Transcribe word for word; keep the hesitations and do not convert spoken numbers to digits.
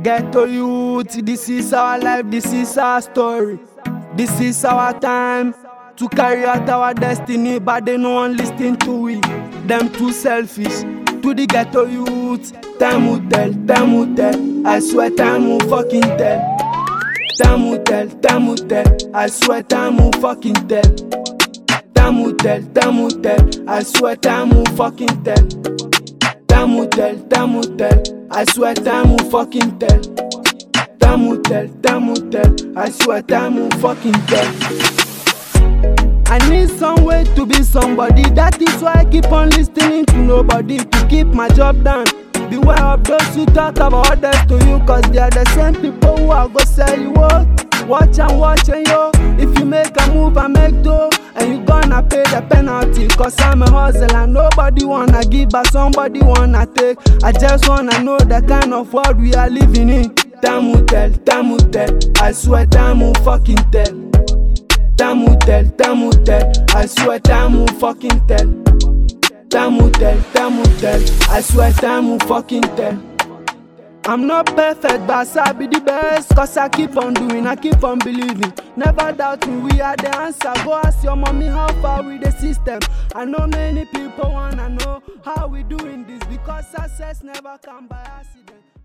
Ghetto youth, this is our life, this is our story. This is our time to carry out our destiny, but they no one listen to we. Them too selfish. To the ghetto youth, time will tell, time will tell. I swear time will fucking tell. Time will tell, time will tell. I swear time will fucking tell. Time will tell, time will tell. I swear time will fucking tell. Time will tell, time will tell. I swear time will fucking tell. Time will tell, time will tell. I swear time will fucking tell. I need some way to be somebody. That is why I keep on listening to nobody to keep my job done. Beware of those who talk about others to you, cause they are the same people who are gonna sell you out. Watch and watch and yo, if you make a move and make dough, and you gonna pay the penalty, cause I'm a hustler. Nobody wanna give but somebody wanna take. I just wanna know the kind of world we are living in. Time will tell, time will tell. I swear time will fucking tell. Time will tell, time will tell. I swear time will fucking tell. Time will tell, time will tell. I swear time will fucking tell. I'm not perfect, but I be the best. Cause I keep on doing, I keep on believing. Never doubting, we are the answer. Go ask your mommy how far with the system. I know many people wanna know how we doing this, because success never come by accident.